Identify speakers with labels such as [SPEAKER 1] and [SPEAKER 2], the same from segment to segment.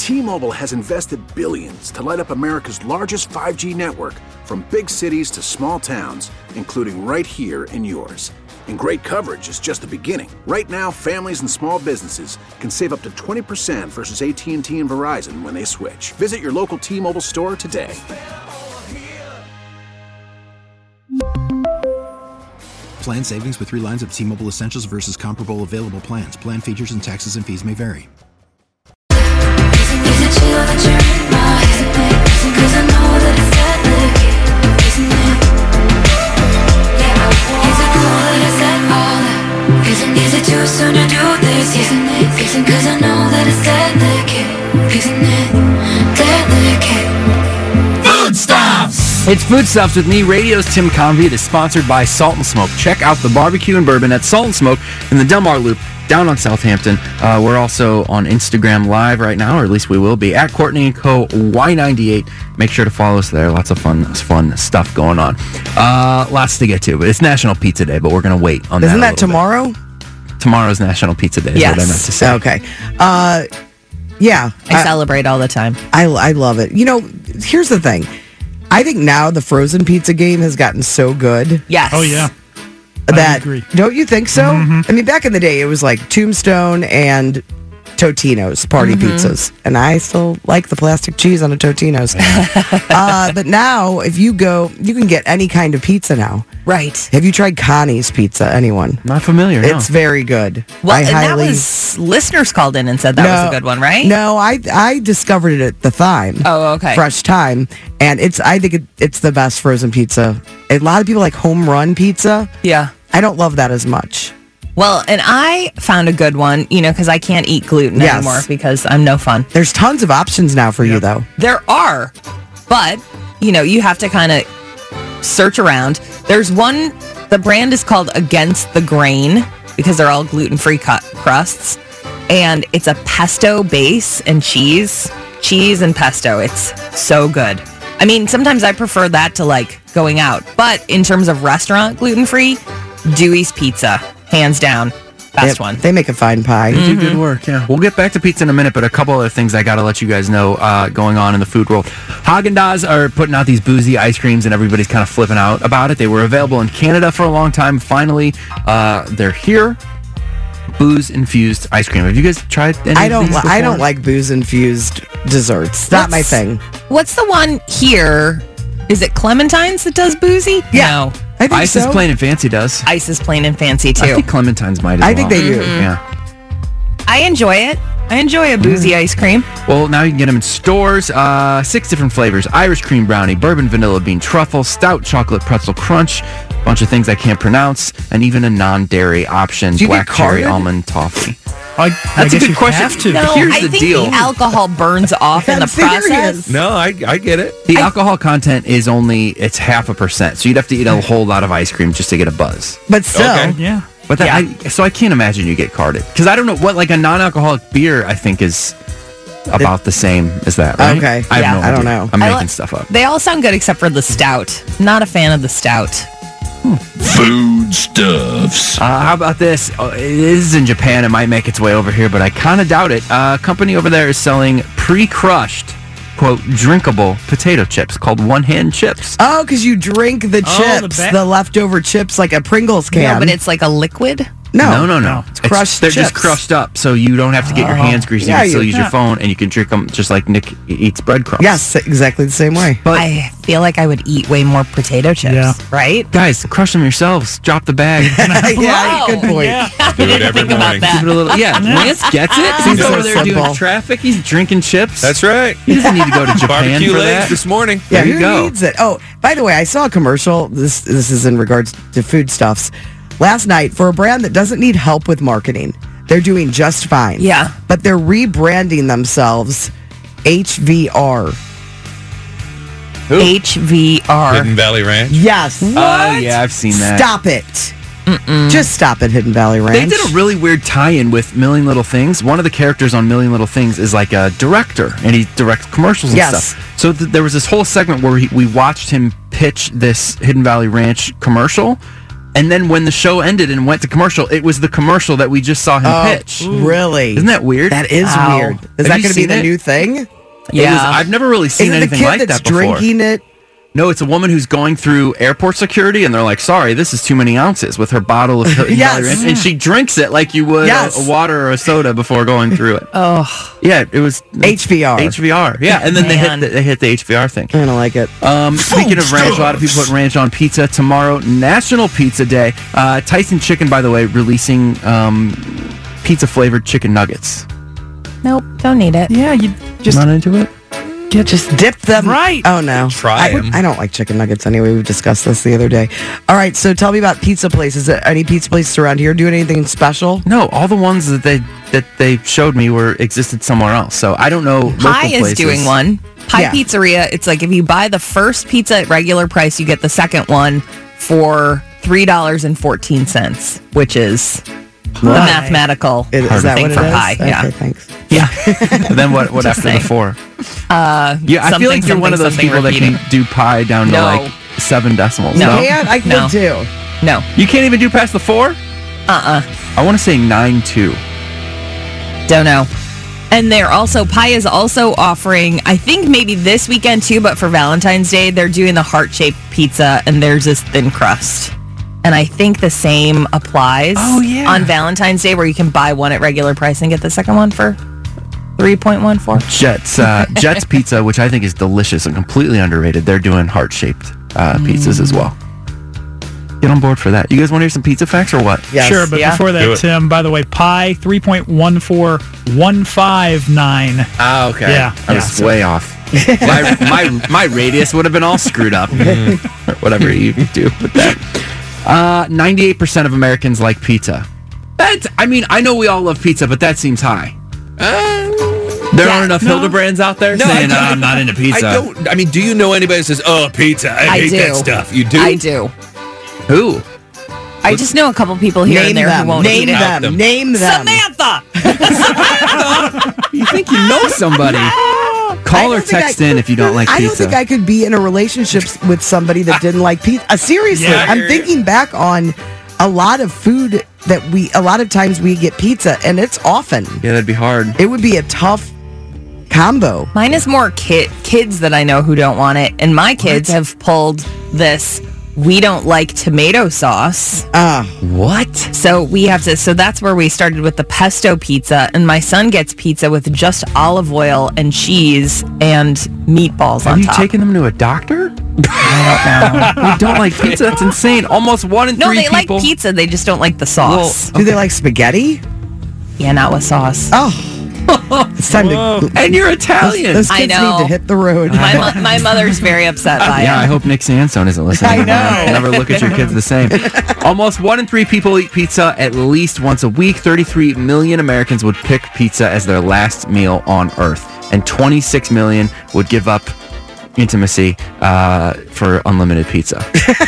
[SPEAKER 1] T-Mobile has invested billions to light up America's largest 5G network, from big cities to small towns, including right here in yours. And great coverage is just the beginning. Right now, families and small businesses can save up to 20% versus AT&T and Verizon when they switch. Visit your local T-Mobile store today.
[SPEAKER 2] Plan savings with 3 lines of T-Mobile Essentials versus comparable available plans. Plan features and taxes and fees may vary.
[SPEAKER 3] Is it too soon to do this? Isn't it? Cause I know that it's delicate. Isn't it? Delicate.
[SPEAKER 4] Foodstuffs! It's Foodstuffs with me, Radio's Tim Convey. It is sponsored by Salt and Smoke. Check out the barbecue and bourbon at Salt and Smoke in the Delmar Loop down on Southampton. We're also on Instagram Live right now, or at least we will be, at Courtney & Co. Y98. Make sure to follow us there. Lots of fun stuff going on. Lots to get to, but it's National Pizza Day, but we're going to wait on that.
[SPEAKER 5] Isn't that tomorrow?
[SPEAKER 4] Tomorrow's National Pizza Day is what I meant to say.
[SPEAKER 5] Okay. Yeah.
[SPEAKER 6] I celebrate all the time.
[SPEAKER 5] I love it. You know, here's the thing. I think now the frozen pizza game has gotten so good.
[SPEAKER 6] Yes.
[SPEAKER 7] Oh, yeah.
[SPEAKER 5] That,
[SPEAKER 7] I agree.
[SPEAKER 5] Don't you think so? Mm-hmm. I mean, back in the day, it was like Tombstone and Totino's party pizzas. And I still like the plastic cheese on a Totino's. But now, if you go, you can get any kind of pizza now.
[SPEAKER 6] Right.
[SPEAKER 5] Have you tried Connie's Pizza? Anyone?
[SPEAKER 4] Not familiar, no.
[SPEAKER 5] It's very good.
[SPEAKER 6] Well, and that was, listeners called in and said that was a good one, right?
[SPEAKER 5] No, I discovered it at the Thyme.
[SPEAKER 6] Oh, okay.
[SPEAKER 5] Fresh Thyme. And I think it's the best frozen pizza. A lot of people like home run pizza.
[SPEAKER 6] Yeah.
[SPEAKER 5] I don't love that as much.
[SPEAKER 6] Well, and I found a good one, because I can't eat gluten anymore because I'm no fun.
[SPEAKER 5] There's tons of options now for you, though.
[SPEAKER 6] There are, but, you have to kind of search around. There's one, the brand is called Against the Grain because they're all gluten-free crusts, and it's a pesto base and cheese and pesto. It's so good. I mean, sometimes I prefer that to, going out, but in terms of restaurant gluten-free, Dewey's Pizza. Hands down, best one.
[SPEAKER 5] They make a fine pie.
[SPEAKER 4] They do good work, yeah. We'll get back to pizza in a minute, but a couple other things I got to let you guys know going on in the food world. Haagen-Dazs are putting out these boozy ice creams, and everybody's kind of flipping out about it. They were available in Canada for a long time. Finally, they're here. Booze-infused ice cream. Have you guys tried any of these before?
[SPEAKER 5] I don't like booze-infused desserts. Not my thing.
[SPEAKER 6] What's the one here? Is it Clementine's that does boozy?
[SPEAKER 5] Yeah.
[SPEAKER 6] No.
[SPEAKER 5] I think
[SPEAKER 4] Ice is Plain and Fancy does.
[SPEAKER 6] Ice is Plain and Fancy, too.
[SPEAKER 4] I think Clementine's might as well.
[SPEAKER 5] I think they do.
[SPEAKER 4] Yeah.
[SPEAKER 6] I enjoy it. I enjoy a boozy ice cream.
[SPEAKER 4] Well, now you can get them in stores. 6 different flavors. Irish cream brownie, bourbon vanilla bean truffle, stout chocolate pretzel crunch, a bunch of things I can't pronounce, and even a non-dairy option, black cherry almond toffee. That's a good question.
[SPEAKER 7] Have to.
[SPEAKER 6] No,
[SPEAKER 4] Here's
[SPEAKER 6] I
[SPEAKER 4] the
[SPEAKER 6] think
[SPEAKER 4] deal.
[SPEAKER 6] the alcohol burns off in the process.
[SPEAKER 8] No, I get it.
[SPEAKER 4] The alcohol content is it's 0.5%, so you'd have to eat a whole lot of ice cream just to get a buzz.
[SPEAKER 5] But still.
[SPEAKER 8] Okay.
[SPEAKER 7] Yeah.
[SPEAKER 4] But so I can't imagine you get carded. Because I don't know what, a non-alcoholic beer, I think, is about the same as that, right?
[SPEAKER 5] Okay.
[SPEAKER 4] I have no
[SPEAKER 5] I don't
[SPEAKER 4] idea.
[SPEAKER 5] know.
[SPEAKER 4] I'm making stuff up.
[SPEAKER 6] They all sound good except for the stout. Not a fan of the stout.
[SPEAKER 8] Foodstuffs.
[SPEAKER 4] How about this? It is in Japan. It might make its way over here, but I kind of doubt it. A company over there is selling pre-crushed, quote, drinkable potato chips called one-hand chips.
[SPEAKER 5] Oh, because you drink the chips, the leftover chips, like a Pringles can.
[SPEAKER 6] No, but it's like a liquid?
[SPEAKER 4] No.
[SPEAKER 5] It's crushed
[SPEAKER 4] They're
[SPEAKER 5] chips.
[SPEAKER 4] just crushed up, so you don't have to get your hands greasy. You can still use your phone, and you can drink them just like Nick eats breadcrumbs.
[SPEAKER 5] Yes, exactly the same way.
[SPEAKER 4] But
[SPEAKER 6] I feel like I would eat way more potato chips, right?
[SPEAKER 4] guys, crush them yourselves. Drop the bag.
[SPEAKER 5] Yeah, good point.
[SPEAKER 7] Yeah.
[SPEAKER 8] Do it every morning.
[SPEAKER 4] Give it a little. Yeah, Lance gets it. He's
[SPEAKER 5] So
[SPEAKER 4] over there doing
[SPEAKER 5] simple.
[SPEAKER 4] traffic. He's drinking chips.
[SPEAKER 8] That's right.
[SPEAKER 4] He doesn't need to go to Japan
[SPEAKER 8] Barbecue
[SPEAKER 4] for
[SPEAKER 8] legs
[SPEAKER 4] that.
[SPEAKER 8] this morning.
[SPEAKER 5] Yeah,
[SPEAKER 4] There you
[SPEAKER 5] who
[SPEAKER 4] go.
[SPEAKER 5] needs it? Oh, by the way, I saw a commercial. This is in regards to foodstuffs. Last night, for a brand that doesn't need help with marketing, they're doing just fine.
[SPEAKER 6] Yeah.
[SPEAKER 5] But they're rebranding themselves HVR.
[SPEAKER 8] Who?
[SPEAKER 6] HVR.
[SPEAKER 8] Hidden Valley Ranch.
[SPEAKER 5] Yes.
[SPEAKER 4] Oh, yeah, I've seen that.
[SPEAKER 5] Stop it. Just stop it, Hidden Valley Ranch.
[SPEAKER 4] They did a really weird tie-in with Million Little Things. One of the characters on Million Little Things is like a director, and he directs commercials and
[SPEAKER 5] Yes.
[SPEAKER 4] stuff. So there was this whole segment where we watched him pitch this Hidden Valley Ranch commercial, And then when the show ended and went to commercial, it was the commercial that we just saw him pitch.
[SPEAKER 5] Really?
[SPEAKER 4] Isn't that weird?
[SPEAKER 5] That is
[SPEAKER 6] Wow.
[SPEAKER 5] weird. Is
[SPEAKER 4] Have
[SPEAKER 5] that
[SPEAKER 4] you
[SPEAKER 5] going to be
[SPEAKER 4] seen
[SPEAKER 5] the
[SPEAKER 4] it?
[SPEAKER 5] new thing?
[SPEAKER 4] I've never really seen
[SPEAKER 5] Is it the
[SPEAKER 4] anything
[SPEAKER 5] kid
[SPEAKER 4] like
[SPEAKER 5] that's
[SPEAKER 4] that before.
[SPEAKER 5] drinking it?
[SPEAKER 4] No, it's a woman who's going through airport security, and they're like, "Sorry, this is too many ounces," with her bottle of
[SPEAKER 5] Yes.
[SPEAKER 4] and she drinks it like you would
[SPEAKER 5] Yes.
[SPEAKER 4] a water or a soda before going through it.
[SPEAKER 6] Oh,
[SPEAKER 4] Yeah, it was
[SPEAKER 5] HVR.
[SPEAKER 4] HVR. Yeah, and then
[SPEAKER 6] Man.
[SPEAKER 4] they hit the HVR thing.
[SPEAKER 5] I don't like it.
[SPEAKER 4] Speaking of ranch, a lot of people put ranch on pizza. Tomorrow, National Pizza Day. Tyson Chicken, by the way, releasing pizza-flavored chicken nuggets.
[SPEAKER 6] nope, don't need it.
[SPEAKER 7] Yeah, you just
[SPEAKER 4] Not into it?
[SPEAKER 5] Just dip them.
[SPEAKER 7] Right.
[SPEAKER 5] Oh, no.
[SPEAKER 8] Try 'em.
[SPEAKER 5] I don't like chicken nuggets anyway. We discussed this the other day. All right, so tell me about pizza places. Any pizza places around here doing anything special?
[SPEAKER 4] No, all the ones that they showed me existed somewhere else. So I don't know.
[SPEAKER 6] Pie
[SPEAKER 4] local
[SPEAKER 6] is
[SPEAKER 4] places.
[SPEAKER 6] doing one. Pie
[SPEAKER 5] Yeah.
[SPEAKER 6] Pizzeria. It's like if you buy the first pizza at regular price, you get the second one for $3.14, which is the mathematical
[SPEAKER 5] Is that
[SPEAKER 6] thing
[SPEAKER 5] what it
[SPEAKER 6] for
[SPEAKER 5] is?
[SPEAKER 6] pie.
[SPEAKER 5] Okay,
[SPEAKER 6] Yeah.
[SPEAKER 5] thanks.
[SPEAKER 6] Yeah.
[SPEAKER 4] Then what after
[SPEAKER 6] saying.
[SPEAKER 4] the 4? Yeah, I feel like you're one of those
[SPEAKER 6] something
[SPEAKER 4] people that
[SPEAKER 6] repeating.
[SPEAKER 4] can do pie down to
[SPEAKER 6] No.
[SPEAKER 4] like 7 decimals.
[SPEAKER 6] No.
[SPEAKER 5] And I
[SPEAKER 6] No.
[SPEAKER 5] could too.
[SPEAKER 6] No.
[SPEAKER 4] You can't even do past the 4? I want to say 9-2.
[SPEAKER 6] Don't know. And Pie is also offering, I think maybe this weekend too, but for Valentine's Day, they're doing the heart-shaped pizza, and theirs is thin crust. And I think the same applies on Valentine's Day, where you can buy one at regular price and get the second one for $3.14.
[SPEAKER 4] Jets Pizza, which I think is delicious and completely underrated. They're doing heart-shaped pizzas as well. Get on board for that. You guys want to hear some pizza facts or what?
[SPEAKER 5] Yes.
[SPEAKER 7] sure, but
[SPEAKER 6] Yeah.
[SPEAKER 7] before
[SPEAKER 8] Do
[SPEAKER 7] that,
[SPEAKER 8] it.
[SPEAKER 7] Tim, by the way, pie 3.14159.
[SPEAKER 4] Ah, okay.
[SPEAKER 7] Yeah,
[SPEAKER 4] I was
[SPEAKER 7] so-
[SPEAKER 4] way off. my radius would have been all screwed up. Or whatever you do with that. 98% of Americans like pizza. I know we all love pizza, but that seems high. There aren't enough Hildebrands out there saying, I'm not into pizza.
[SPEAKER 8] Do you know anybody that says, "Oh, pizza, I hate
[SPEAKER 6] do.
[SPEAKER 8] that stuff"? You do?
[SPEAKER 6] I do.
[SPEAKER 4] Who?
[SPEAKER 6] I just know a couple people here
[SPEAKER 5] Name
[SPEAKER 6] and there
[SPEAKER 5] them.
[SPEAKER 6] who won't
[SPEAKER 5] Name
[SPEAKER 6] eat it.
[SPEAKER 5] them.
[SPEAKER 8] them.
[SPEAKER 5] Name them.
[SPEAKER 6] Samantha!
[SPEAKER 4] You think you know somebody? Call or text in if you don't like
[SPEAKER 5] I
[SPEAKER 4] pizza.
[SPEAKER 5] don't think I could be in a relationship with somebody that didn't like pizza. Seriously,
[SPEAKER 8] Yeah, I
[SPEAKER 5] I'm
[SPEAKER 8] hear
[SPEAKER 5] thinking back on a lot of food that a lot of times we get pizza, and it's often.
[SPEAKER 4] Yeah, that'd be hard.
[SPEAKER 5] It would be a tough combo.
[SPEAKER 6] Mine is more kids that I know who don't want it. And my kids have pulled this, we don't like tomato sauce.
[SPEAKER 4] What?
[SPEAKER 6] So that's where we started with the pesto pizza. And my son gets pizza with just olive oil and cheese and meatballs
[SPEAKER 4] Have
[SPEAKER 6] on
[SPEAKER 4] you
[SPEAKER 6] top.
[SPEAKER 4] taken them to a doctor?
[SPEAKER 6] I don't know.
[SPEAKER 4] We don't like pizza? That's insane. Almost 1 in 3
[SPEAKER 6] No, they
[SPEAKER 4] people.
[SPEAKER 6] like pizza. They just don't like the sauce.
[SPEAKER 5] Do they like spaghetti?
[SPEAKER 6] Yeah, not with sauce.
[SPEAKER 5] Oh, it's time to.
[SPEAKER 4] And you're Italian.
[SPEAKER 5] Those
[SPEAKER 6] I
[SPEAKER 5] kids
[SPEAKER 6] know.
[SPEAKER 5] need to hit the road.
[SPEAKER 6] My mother's very upset by
[SPEAKER 4] Yeah, I
[SPEAKER 6] it.
[SPEAKER 4] hope Nick Sandstone isn't listening.
[SPEAKER 5] I know.
[SPEAKER 4] Never look at your kids the same. Almost 1 in 3 people eat pizza at least once a week. 33 million Americans would pick pizza as their last meal on Earth. And 26 million would give up intimacy for unlimited pizza.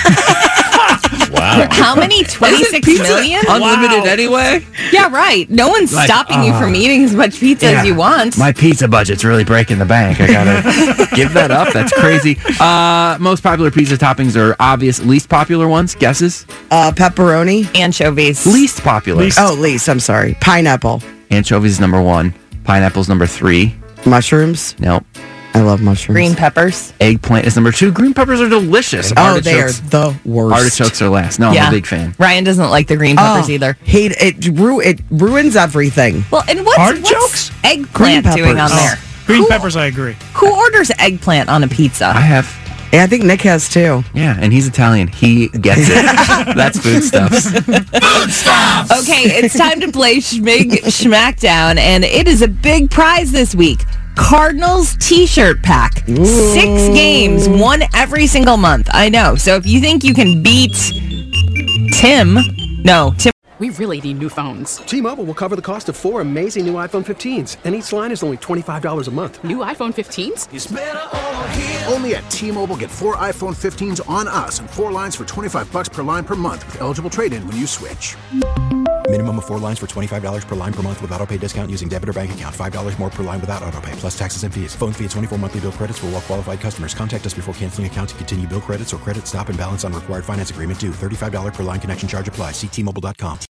[SPEAKER 8] Wow.
[SPEAKER 6] How many? 26 million?
[SPEAKER 4] Unlimited anyway?
[SPEAKER 6] Yeah, right. No one's stopping you from eating as much pizza as you want.
[SPEAKER 4] My pizza budget's really breaking the bank. I gotta give that up. That's crazy. Most popular pizza toppings are obvious. Least popular ones? Guesses?
[SPEAKER 5] Pepperoni.
[SPEAKER 6] Anchovies.
[SPEAKER 4] Least popular.
[SPEAKER 5] Least. I'm sorry. Pineapple.
[SPEAKER 4] Anchovies is number 1. Pineapple's number 3.
[SPEAKER 5] Mushrooms.
[SPEAKER 4] Nope.
[SPEAKER 5] I love mushrooms.
[SPEAKER 6] Green peppers.
[SPEAKER 4] Eggplant is number 2. Green peppers are delicious.
[SPEAKER 5] Oh, they are the worst.
[SPEAKER 4] Artichokes are last. No, I'm a big fan.
[SPEAKER 6] Ryan doesn't like the green peppers either.
[SPEAKER 5] Hate it. It ruins everything.
[SPEAKER 6] Well, and what's
[SPEAKER 7] Artichokes?
[SPEAKER 6] eggplant
[SPEAKER 5] Green
[SPEAKER 6] doing on
[SPEAKER 5] peppers.
[SPEAKER 6] there?
[SPEAKER 7] Green peppers, I agree.
[SPEAKER 6] Who orders eggplant on a pizza?
[SPEAKER 4] I have.
[SPEAKER 5] Yeah, I think Nick has too.
[SPEAKER 4] Yeah, and he's Italian. He gets it. That's foodstuffs.
[SPEAKER 6] Okay, it's time to play Schmig Schmackdown, and it is a big prize this week. Cardinals t-shirt pack. 6 games, one every single month. I know. So if you think you can beat Tim.
[SPEAKER 9] We really need new phones.
[SPEAKER 10] T-Mobile will cover the cost of 4 amazing new iPhone 15s, and each line is only $25 a month.
[SPEAKER 9] New iPhone 15s?
[SPEAKER 1] Only at T-Mobile, get 4 iPhone 15s on us and 4 lines for $25 per line per month with eligible trade-in when you switch.
[SPEAKER 2] Minimum of 4 lines for $25 per line per month with autopay discount using debit or bank account. $5 more per line without autopay, plus taxes and fees. Phone fee at 24 monthly bill credits for well-qualified customers. Contact us before canceling account to continue bill credits or credit stop and balance on required finance agreement due. $35 per line connection charge applies. See T-Mobile.com.